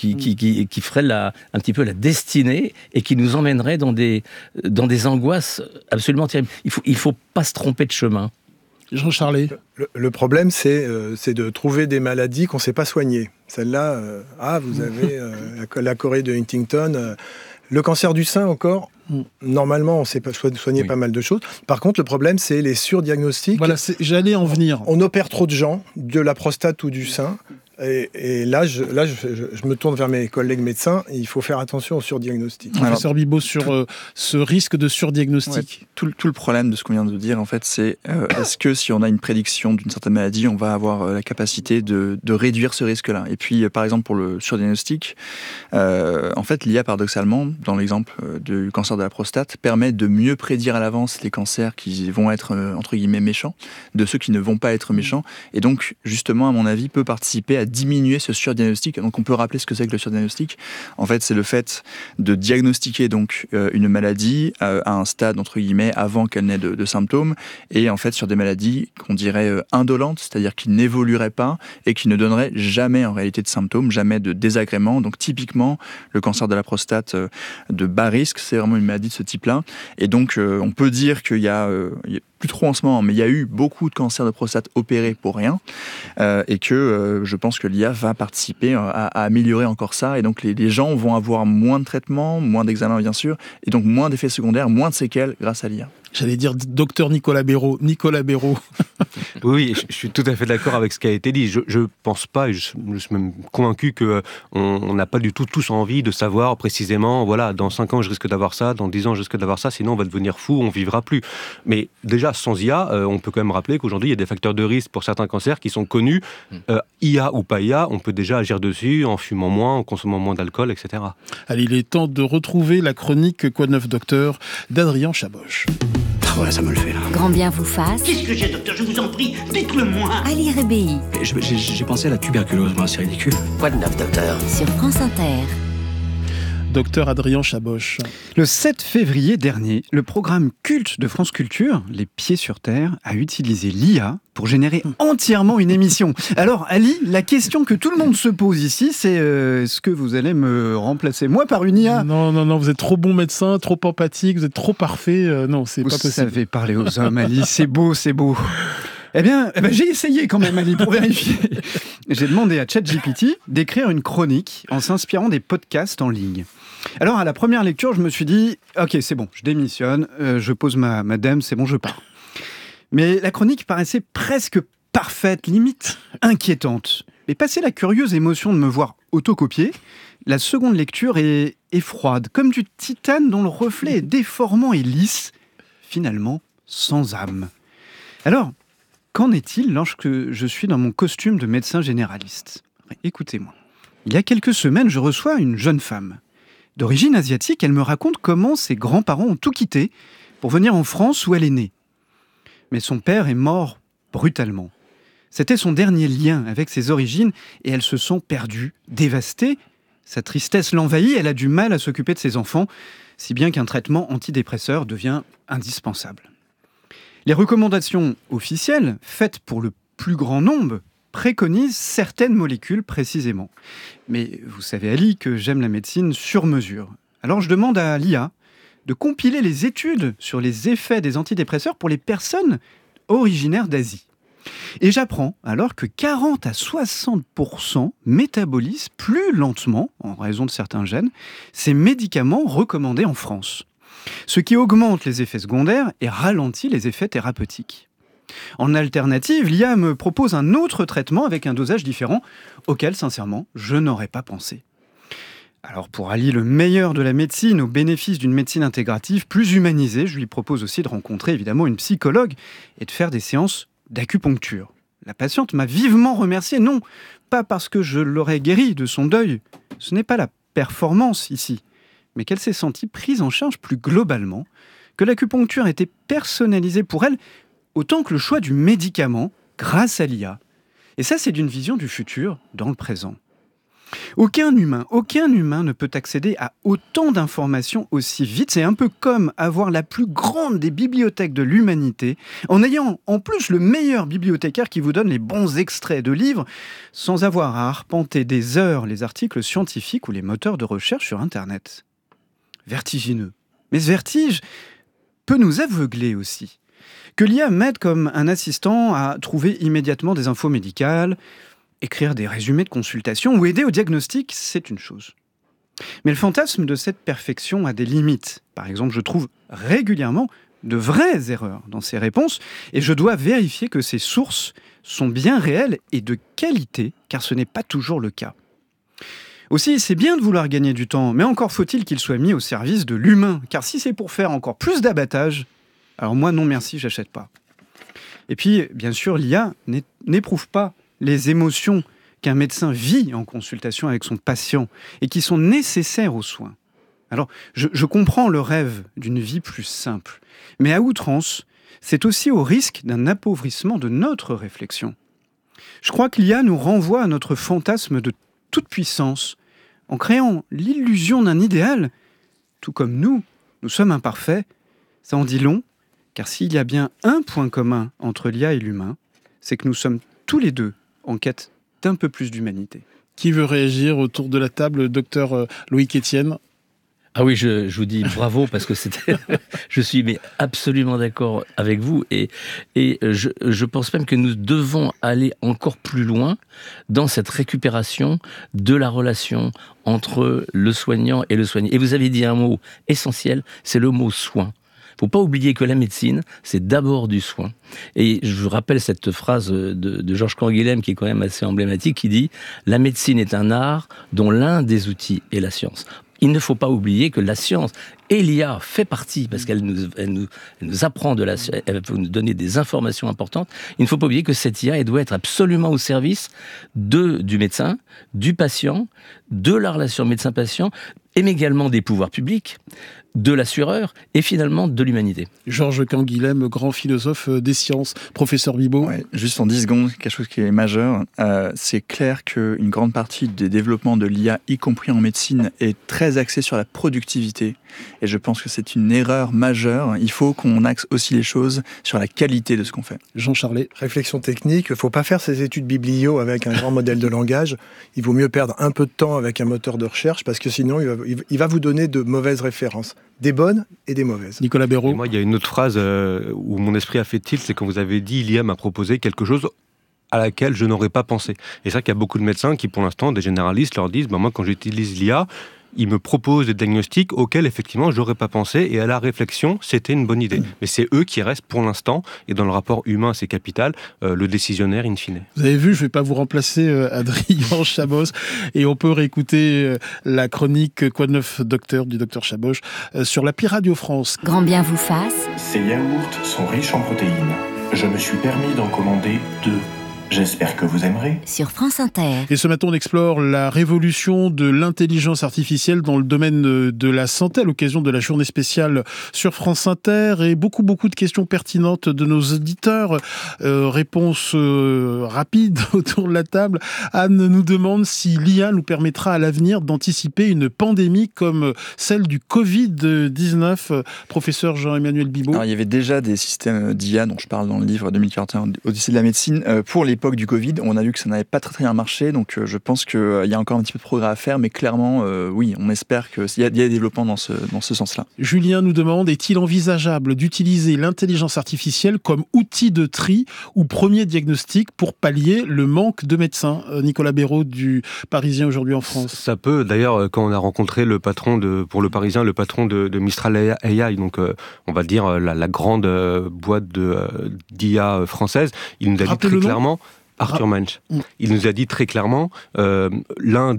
un petit peu la destinée et qui nous emmènerait dans des angoisses absolument terribles. Il faut pas se tromper de chemin. Jean Charlet. Le problème, c'est de trouver des maladies qu'on ne sait pas soigner. Celle-là, vous avez la Corée de Huntington, le cancer du sein encore. Normalement, on sait soigner pas mal de choses. Par contre, le problème, c'est les surdiagnostics. Voilà, j'allais en venir. On opère trop de gens, de la prostate ou du sein. Et là, je me tourne vers mes collègues médecins. Il faut faire attention aux surdiagnostics. Professeur Bibaud, sur ce risque de surdiagnostic. Ouais, tout le problème de ce qu'on vient de dire, en fait, c'est est-ce que si on a une prédiction d'une certaine maladie, on va avoir la capacité de réduire ce risque-là? Et puis, par exemple, pour le surdiagnostic, en fait, l'IA, paradoxalement, dans l'exemple du cancer de la prostate, permet de mieux prédire à l'avance les cancers qui vont être, entre guillemets, méchants, de ceux qui ne vont pas être méchants. Et donc, justement, à mon avis, peut participer à diminuer ce surdiagnostic. Donc on peut rappeler ce que c'est que le surdiagnostic. En fait, c'est le fait de diagnostiquer donc une maladie à un stade entre guillemets avant qu'elle n'ait de symptômes, et en fait sur des maladies qu'on dirait indolentes, c'est-à-dire qui n'évolueraient pas et qui ne donneraient jamais en réalité de symptômes, jamais de désagréments. Donc typiquement le cancer de la prostate de bas risque, c'est vraiment une maladie de ce type-là. Et donc on peut dire qu'il y a plus trop en ce moment, mais il y a eu beaucoup de cancers de prostate opérés pour rien, et que je pense que l'IA va participer à améliorer encore ça, et donc les gens vont avoir moins de traitements, moins d'examens bien sûr, et donc moins d'effets secondaires, moins de séquelles grâce à l'IA. J'allais dire docteur Nicolas Béraud. Oui, je suis tout à fait d'accord avec ce qui a été dit. Je pense pas, et je suis même convaincu qu'on n'a pas du tout tous envie de savoir précisément, voilà, dans 5 ans je risque d'avoir ça, dans 10 ans je risque d'avoir ça, sinon on va devenir fou, on vivra plus. Mais déjà, sans IA, on peut quand même rappeler qu'aujourd'hui il y a des facteurs de risque pour certains cancers qui sont connus. IA ou pas IA, on peut déjà agir dessus en fumant moins, en consommant moins d'alcool, etc. Allez, il est temps de retrouver la chronique Quoi de neuf, docteur d'Adrien Chaboch. Ouais, ça me le fait là. Grand bien vous fasse. Qu'est-ce que j'ai, docteur? Je vous en prie, dites-le-moi. Ali Rébéi. J'ai pensé à la tuberculose, moi, c'est ridicule. Quoi de neuf, docteur? Sur France Inter. Docteur Adrien Chaboch. Le 7 février dernier, le programme culte de France Culture, Les Pieds sur Terre, a utilisé l'IA pour générer entièrement une émission. Alors Ali, la question que tout le monde se pose ici, c'est est-ce que vous allez me remplacer moi par une IA? Non, vous êtes trop bon médecin, trop empathique, vous êtes trop parfait. Non, c'est pas possible. Vous savez parler aux hommes, Ali, c'est beau. Eh bien, j'ai essayé quand même, Ali, pour vérifier. J'ai demandé à ChatGPT d'écrire une chronique en s'inspirant des podcasts en ligne. Alors, à la première lecture, je me suis dit, ok, c'est bon, je démissionne, je pose ma dème, c'est bon, je pars. Mais la chronique paraissait presque parfaite, limite inquiétante. Mais passé la curieuse émotion de me voir autocopier, la seconde lecture est froide, comme du titane dont le reflet est déformant et lisse, finalement sans âme. Alors, qu'en est-il lorsque je suis dans mon costume de médecin généraliste? Écoutez-moi. Il y a quelques semaines, je reçois une jeune femme. D'origine asiatique, elle me raconte comment ses grands-parents ont tout quitté pour venir en France où elle est née. Mais son père est mort brutalement. C'était son dernier lien avec ses origines et elle se sent perdue, dévastée. Sa tristesse l'envahit, elle a du mal à s'occuper de ses enfants, si bien qu'un traitement antidépresseur devient indispensable. Les recommandations officielles, faites pour le plus grand nombre, préconisent certaines molécules précisément. Mais vous savez, Ali, que j'aime la médecine sur mesure. Alors je demande à l'IA de compiler les études sur les effets des antidépresseurs pour les personnes originaires d'Asie. Et j'apprends alors que 40 à 60% métabolisent plus lentement, en raison de certains gènes, ces médicaments recommandés en France. Ce qui augmente les effets secondaires et ralentit les effets thérapeutiques. En alternative, l'IA me propose un autre traitement avec un dosage différent, auquel, sincèrement, je n'aurais pas pensé. Alors, pour allier le meilleur de la médecine au bénéfice d'une médecine intégrative plus humanisée, je lui propose aussi de rencontrer évidemment une psychologue et de faire des séances d'acupuncture. La patiente m'a vivement remercié, non, pas parce que je l'aurais guérie de son deuil, ce n'est pas la performance ici, mais qu'elle s'est sentie prise en charge plus globalement, que l'acupuncture était personnalisée pour elle, autant que le choix du médicament grâce à l'IA. Et ça, c'est d'une vision du futur dans le présent. Aucun humain ne peut accéder à autant d'informations aussi vite. C'est un peu comme avoir la plus grande des bibliothèques de l'humanité, en ayant en plus le meilleur bibliothécaire qui vous donne les bons extraits de livres, sans avoir à arpenter des heures les articles scientifiques ou les moteurs de recherche sur Internet. Vertigineux. Mais ce vertige peut nous aveugler aussi. Que l'IA m'aide comme un assistant à trouver immédiatement des infos médicales, écrire des résumés de consultation ou aider au diagnostic, c'est une chose. Mais le fantasme de cette perfection a des limites. Par exemple, je trouve régulièrement de vraies erreurs dans ces réponses et je dois vérifier que ces sources sont bien réelles et de qualité, car ce n'est pas toujours le cas. Aussi, c'est bien de vouloir gagner du temps, mais encore faut-il qu'il soit mis au service de l'humain, car si c'est pour faire encore plus d'abattage, alors moi non merci, j'achète pas. Et puis, bien sûr, l'IA n'éprouve pas les émotions qu'un médecin vit en consultation avec son patient et qui sont nécessaires aux soins. Alors, je comprends le rêve d'une vie plus simple, mais à outrance, c'est aussi au risque d'un appauvrissement de notre réflexion. Je crois que l'IA nous renvoie à notre fantasme de toute puissance, en créant l'illusion d'un idéal, tout comme nous sommes imparfaits. Ça en dit long, car s'il y a bien un point commun entre l'IA et l'humain, c'est que nous sommes tous les deux en quête d'un peu plus d'humanité. Qui veut réagir autour de la table, docteur Loïc Etienne? Ah oui, je vous dis bravo parce que je suis absolument d'accord avec vous et je pense même que nous devons aller encore plus loin dans cette récupération de la relation entre le soignant et le soigné. Et vous avez dit un mot essentiel, c'est le mot soin. Il ne faut pas oublier que la médecine, c'est d'abord du soin. Et je vous rappelle cette phrase de Georges Canguilhem qui est quand même assez emblématique, qui dit « La médecine est un art dont l'un des outils est la science ». Il ne faut pas oublier que la science et l'IA fait partie, parce qu'elle nous apprend elle peut nous donner des informations importantes. Il ne faut pas oublier que cette IA, elle doit être absolument au service du médecin, du patient, de la relation médecin-patient, et également des pouvoirs publics, de l'assureur et finalement de l'humanité. Georges Canguilhem, grand philosophe des sciences. Professeur Bibot. Ouais, juste en 10 secondes, quelque chose qui est majeur. C'est clair qu'une grande partie des développements de l'IA, y compris en médecine, est très axée sur la productivité. Et je pense que c'est une erreur majeure. Il faut qu'on axe aussi les choses sur la qualité de ce qu'on fait. Jean Charlet. Réflexion technique, il ne faut pas faire ses études biblio avec un grand modèle de langage. Il vaut mieux perdre un peu de temps avec un moteur de recherche parce que sinon, il va vous donner de mauvaises références. Des bonnes et des mauvaises. Nicolas Béraud. Et moi, il y a une autre phrase où mon esprit a fait tilt, c'est quand vous avez dit l'IA m'a proposé quelque chose à laquelle je n'aurais pas pensé. Et c'est vrai qu'il y a beaucoup de médecins qui, pour l'instant, des généralistes, leur disent moi, quand j'utilise l'IA, il me propose des diagnostics auxquels, effectivement, je n'aurais pas pensé, et à la réflexion, c'était une bonne idée. Mais c'est eux qui restent, pour l'instant, et dans le rapport humain, c'est capital, le décisionnaire in fine. Vous avez vu, je ne vais pas vous remplacer, Adrien Chaboch, et on peut réécouter la chronique Quoi de neuf, docteur, du docteur Chaboch, sur l'API Radio France. Grand bien vous fasse. Ces yaourts sont riches en protéines. Je me suis permis d'en commander 2. J'espère que vous aimerez. Sur France Inter. Et ce matin, on explore la révolution de l'intelligence artificielle dans le domaine de la santé à l'occasion de la journée spéciale sur France Inter. Et beaucoup de questions pertinentes de nos auditeurs. Réponse rapide autour de la table. Anne nous demande si l'IA nous permettra à l'avenir d'anticiper une pandémie comme celle du Covid-19. Professeur Jean-Emmanuel Bibot. Alors, il y avait déjà des systèmes d'IA dont je parle dans le livre 2041 Odyssée de la médecine pour les l'époque du Covid, on a vu que ça n'avait pas très bien marché, donc je pense qu'il y a encore un petit peu de progrès à faire, mais clairement, oui, on espère qu'il y a des développements dans ce sens-là. Julien nous demande, est-il envisageable d'utiliser l'intelligence artificielle comme outil de tri ou premier diagnostic pour pallier le manque de médecins? Nicolas Béraud du Parisien aujourd'hui en France. Ça peut, d'ailleurs, quand on a rencontré pour le Parisien, le patron de Mistral AI, donc on va dire la grande boîte d'IA française, il nous a dit très clairement, Arthur Manch, il nous a dit très clairement, l'une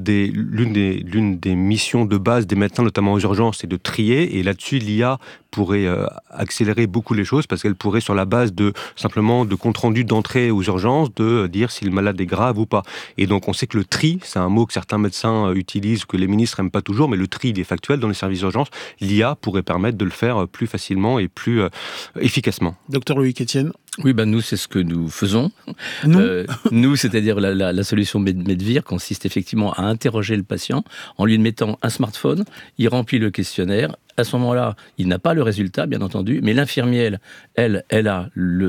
des missions de base des médecins, notamment aux urgences, c'est de trier, et là-dessus l'IA pourrait accélérer beaucoup les choses, parce qu'elle pourrait, sur la base simplement de compte rendu d'entrée aux urgences, de dire si le malade est grave ou pas. Et donc on sait que le tri, c'est un mot que certains médecins utilisent, que les ministres n'aiment pas toujours, mais le tri il est factuel dans les services d'urgence. L'IA pourrait permettre de le faire plus facilement et plus efficacement. Docteur Loïc Etienne. Oui, nous, c'est ce que nous faisons. Nous, c'est-à-dire la solution Medvir consiste effectivement à interroger le patient en lui mettant un smartphone, il remplit le questionnaire. À ce moment-là, il n'a pas le résultat, bien entendu, mais l'infirmière, elle a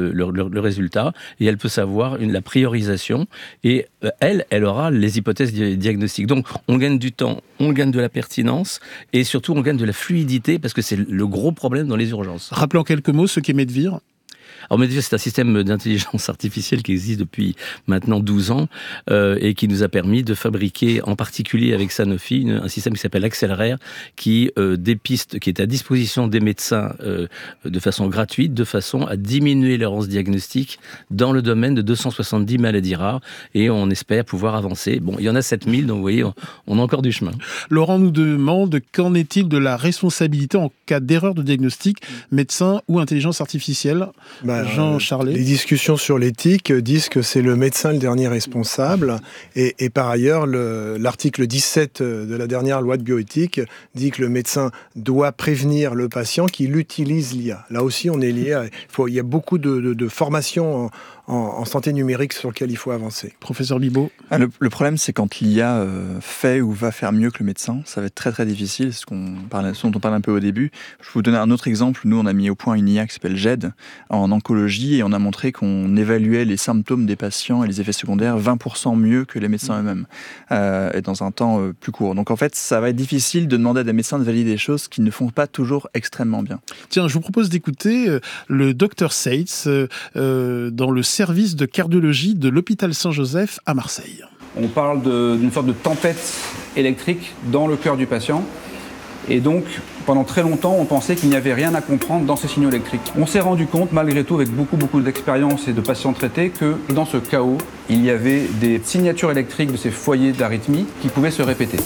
le résultat et elle peut savoir la priorisation et elle aura les hypothèses diagnostiques. Donc, on gagne du temps, on gagne de la pertinence et surtout, on gagne de la fluidité parce que c'est le gros problème dans les urgences. Rappelons en quelques mots ce qu'est Medvir. Alors Medvir, c'est un système d'intelligence artificielle qui existe depuis maintenant 12 ans et qui nous a permis de fabriquer, en particulier avec Sanofi, un système qui s'appelle Accéleraire, qui dépiste, qui est à disposition des médecins de façon gratuite, de façon à diminuer l'errance diagnostique dans le domaine de 270 maladies rares, et on espère pouvoir avancer. Bon, il y en a 7000, donc vous voyez, on a encore du chemin. Laurent nous demande, qu'en est-il de la responsabilité en cas d'erreur de diagnostic, médecin ou intelligence artificielle? Jean Charlet. Les discussions sur l'éthique disent que c'est le médecin le dernier responsable, et par ailleurs l'article 17 de la dernière loi de bioéthique dit que le médecin doit prévenir le patient qu'il utilise l'IA. Là aussi on est lié il y a beaucoup de formations en santé numérique sur lequel il faut avancer. Professeur Bibaud. Le problème, c'est quand l'IA fait ou va faire mieux que le médecin, ça va être très très difficile, c'est ce dont on parle un peu au début. Je vais vous donner un autre exemple. Nous, on a mis au point une IA qui s'appelle GED en oncologie, et on a montré qu'on évaluait les symptômes des patients et les effets secondaires 20% mieux que les médecins eux-mêmes, et dans un temps plus court. Donc en fait, ça va être difficile de demander à des médecins de valider des choses qui ne font pas toujours extrêmement bien. Tiens, je vous propose d'écouter le docteur Seitz dans le service de cardiologie de l'hôpital Saint-Joseph à Marseille. On parle d'une sorte de tempête électrique dans le cœur du patient. Et donc, pendant très longtemps, on pensait qu'il n'y avait rien à comprendre dans ces signaux électriques. On s'est rendu compte, malgré tout, avec beaucoup d'expérience et de patients traités, que dans ce chaos, il y avait des signatures électriques de ces foyers d'arythmie qui pouvaient se répéter.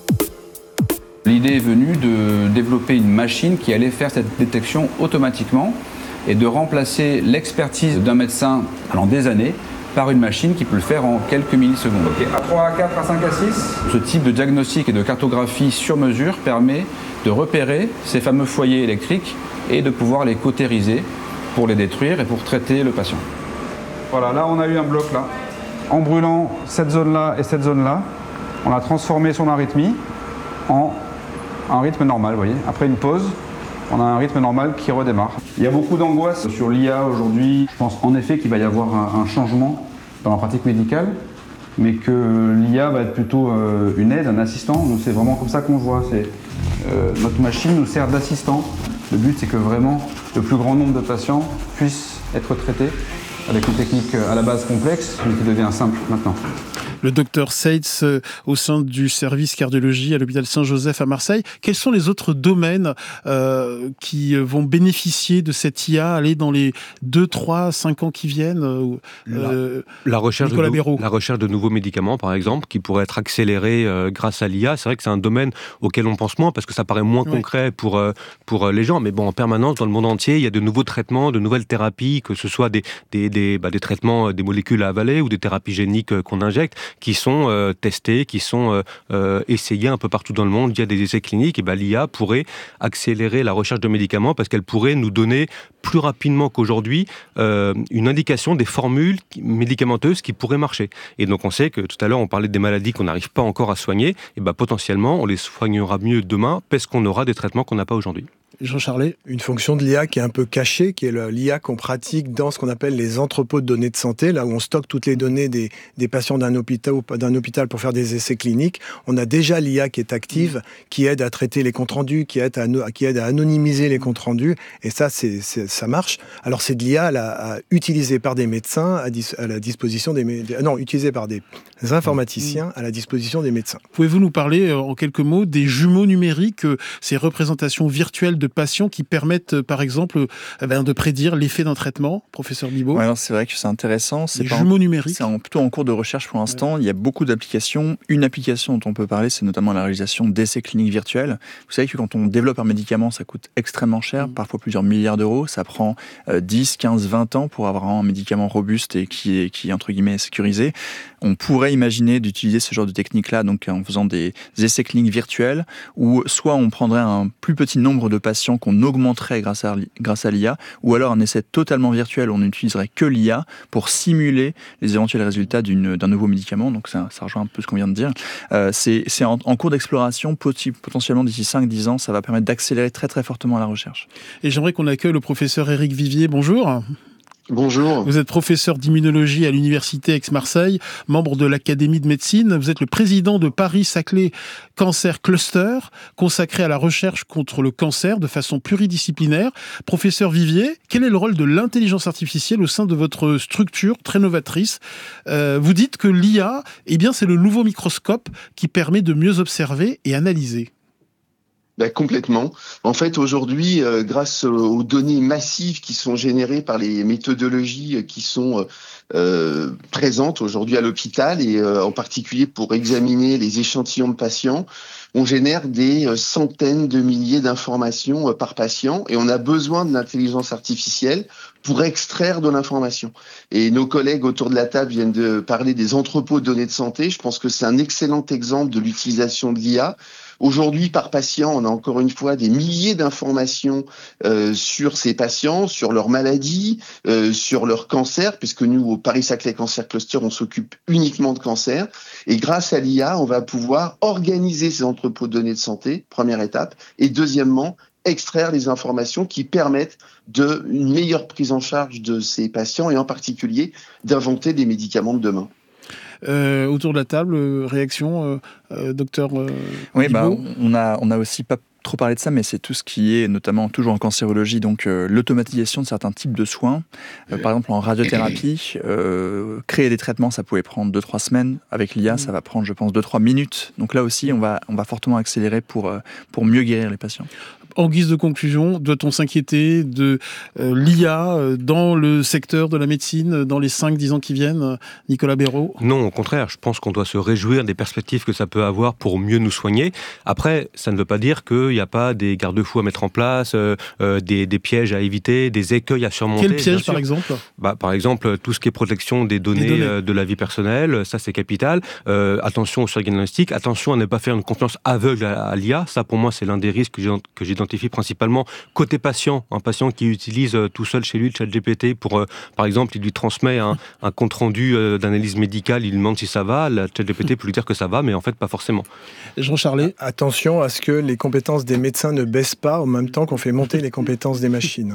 L'idée est venue de développer une machine qui allait faire cette détection automatiquement et de remplacer l'expertise d'un médecin pendant des années par une machine qui peut le faire en quelques millisecondes. Okay. À 3, à 4, à 5, à 6. Ce type de diagnostic et de cartographie sur mesure permet de repérer ces fameux foyers électriques et de pouvoir les cautériser pour les détruire et pour traiter le patient. Voilà, là on a eu un bloc là. En brûlant cette zone-là et cette zone-là, on a transformé son arythmie en un rythme normal, vous voyez. Après une pause, on a un rythme normal qui redémarre. Il y a beaucoup d'angoisse sur l'IA aujourd'hui. Je pense en effet qu'il va y avoir un changement dans la pratique médicale, mais que l'IA va être plutôt une aide, un assistant. Nous, c'est vraiment comme ça qu'on le voit. Notre machine nous sert d'assistant. Le but, c'est que vraiment le plus grand nombre de patients puissent être traités avec une technique à la base complexe, mais qui devient simple maintenant. Le docteur Seitz au sein du service cardiologie à l'hôpital Saint-Joseph à Marseille. Quels sont les autres domaines qui vont bénéficier de cette IA dans les 2, 3, 5 ans qui viennent la recherche de nouveaux médicaments, par exemple, qui pourraient être accélérés grâce à l'IA. C'est vrai que c'est un domaine auquel on pense moins parce que ça paraît moins concret pour les gens. Mais bon, en permanence, dans le monde entier, il y a de nouveaux traitements, de nouvelles thérapies, que ce soit des traitements, des molécules à avaler ou des thérapies géniques qu'on injecte, qui sont testés, qui sont essayés un peu partout dans le monde via des essais cliniques. Et l'IA pourrait accélérer la recherche de médicaments parce qu'elle pourrait nous donner plus rapidement qu'aujourd'hui une indication des formules médicamenteuses qui pourraient marcher. Et donc on sait que tout à l'heure on parlait des maladies qu'on n'arrive pas encore à soigner, et potentiellement on les soignera mieux demain parce qu'on aura des traitements qu'on n'a pas aujourd'hui. Jean Charlet. Une fonction de l'IA qui est un peu cachée, qui est l'IA qu'on pratique dans ce qu'on appelle les entrepôts de données de santé, là où on stocke toutes les données des patients d'un hôpital pour faire des essais cliniques. On a déjà l'IA qui est active, qui aide à traiter les comptes rendus, qui aide à anonymiser les comptes rendus, et ça ça marche. Alors c'est de l'IA utilisée par des médecins à la disposition utilisée par des informaticiens à la disposition des médecins. Pouvez-vous nous parler en quelques mots des jumeaux numériques, ces représentations virtuelles de patients qui permettent par exemple de prédire l'effet d'un traitement, professeur Bibaud? Ouais, c'est vrai que c'est intéressant. Les jumeaux numériques. C'est plutôt en cours de recherche pour l'instant. Ouais. Il y a beaucoup d'applications. Une application dont on peut parler, c'est notamment la réalisation d'essais cliniques virtuels. Vous savez que quand on développe un médicament, ça coûte extrêmement cher, parfois plusieurs milliards d'euros. Ça prend 10, 15, 20 ans pour avoir un médicament robuste et qui est entre guillemets sécurisé. On pourrait imaginer d'utiliser ce genre de technique-là, donc en faisant des essais cliniques virtuels, où soit on prendrait un plus petit nombre de patients qu'on augmenterait grâce à l'IA, ou alors un essai totalement virtuel où on n'utiliserait que l'IA pour simuler les éventuels résultats d'un nouveau médicament. Donc ça rejoint un peu ce qu'on vient de dire. C'est en cours d'exploration, potentiellement d'ici 5-10 ans, ça va permettre d'accélérer très très fortement la recherche. Et j'aimerais qu'on accueille le professeur Éric Vivier. Bonjour. Bonjour. Vous êtes professeur d'immunologie à l'Université Aix-Marseille, membre de l'Académie de médecine. Vous êtes le président de Paris-Saclay Cancer Cluster, consacré à la recherche contre le cancer de façon pluridisciplinaire. Professeur Vivier, quel est le rôle de l'intelligence artificielle au sein de votre structure très novatrice ? Vous dites que l'IA, c'est le nouveau microscope qui permet de mieux observer et analyser. Complètement. En fait, aujourd'hui, grâce aux données massives qui sont générées par les méthodologies qui sont présentes aujourd'hui à l'hôpital et en particulier pour examiner les échantillons de patients, on génère des centaines de milliers d'informations par patient et on a besoin de l'intelligence artificielle pour extraire de l'information. Et nos collègues autour de la table viennent de parler des entrepôts de données de santé. Je pense que c'est un excellent exemple de l'utilisation de l'IA. Aujourd'hui, par patient, on a encore une fois des milliers d'informations sur ces patients, sur leur maladie, sur leur cancer, puisque nous, au Paris-Saclay Cancer Cluster, on s'occupe uniquement de cancer. Et grâce à l'IA, on va pouvoir organiser ces entrepôts de données de santé, première étape. Et deuxièmement, extraire les informations qui permettent une meilleure prise en charge de ces patients et en particulier d'inventer des médicaments de demain. Autour de la table, réaction, docteur Oui, on a aussi pas trop parlé de ça, mais c'est tout ce qui est notamment toujours en cancérologie, donc l'automatisation de certains types de soins. Par exemple, en radiothérapie, créer des traitements, ça pouvait prendre 2-3 semaines. Avec l'IA, ça va prendre, je pense, 2-3 minutes. Donc là aussi, on va fortement accélérer pour mieux guérir les patients. En guise de conclusion, doit-on s'inquiéter de l'IA dans le secteur de la médecine dans les 5-10 ans qui viennent, Nicolas Béraud ? Non, au contraire, je pense qu'on doit se réjouir des perspectives que ça peut avoir pour mieux nous soigner. Après, ça ne veut pas dire qu'il n'y a pas des garde-fous à mettre en place, des pièges à éviter, des écueils à surmonter. Quel piège, par exemple ? Par exemple, tout ce qui est protection des données de la vie personnelle, ça c'est capital. Attention au surdiagnostic, attention à ne pas faire une confiance aveugle à l'IA. Ça, pour moi, c'est l'un des risques que j'identifie principalement côté patient. Un patient qui utilise tout seul chez lui le ChatGPT pour, par exemple, il lui transmet un compte-rendu d'analyse médicale, il lui demande si ça va, le ChatGPT peut lui dire que ça va, mais en fait, pas forcément. Jean Charlet ? Attention à ce que les compétences des médecins ne baissent pas en même temps qu'on fait monter les compétences des machines.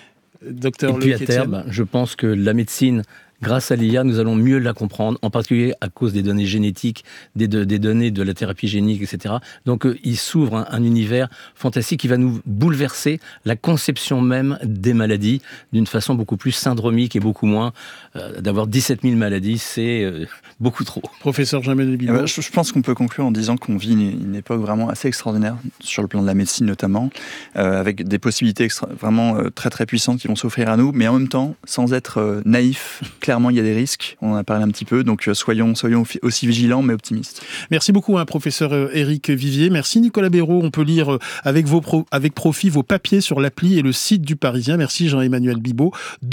Docteur Et puis à terme, je pense que la médecine, grâce à l'IA, nous allons mieux la comprendre, en particulier à cause des données génétiques, des données de la thérapie génique, etc. Donc il s'ouvre un univers fantastique qui va nous bouleverser la conception même des maladies d'une façon beaucoup plus syndromique et beaucoup moins d'avoir 17 000 maladies, c'est beaucoup trop. Professeur Jamel Bibaud. Je pense qu'on peut conclure en disant qu'on vit une époque vraiment assez extraordinaire sur le plan de la médecine notamment, avec des possibilités vraiment très très puissantes qui vont s'offrir à nous, mais en même temps, sans être naïf. Clairement, il y a des risques, on en a parlé un petit peu, donc soyons aussi vigilants mais optimistes. Merci beaucoup, professeur Éric Vivier. Merci Nicolas Béraud. On peut lire avec profit vos papiers sur l'appli et le site du Parisien. Merci Jean-Emmanuel Bibaud.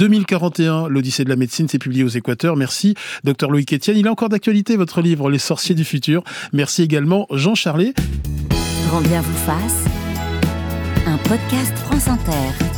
2041, l'Odyssée de la médecine, c'est publié aux Équateurs. Merci docteur Loïc Etienne. Il est encore d'actualité, votre livre, Les sorciers du futur. Merci également Jean Charlet. Grand bien vous fasse, un podcast France Inter.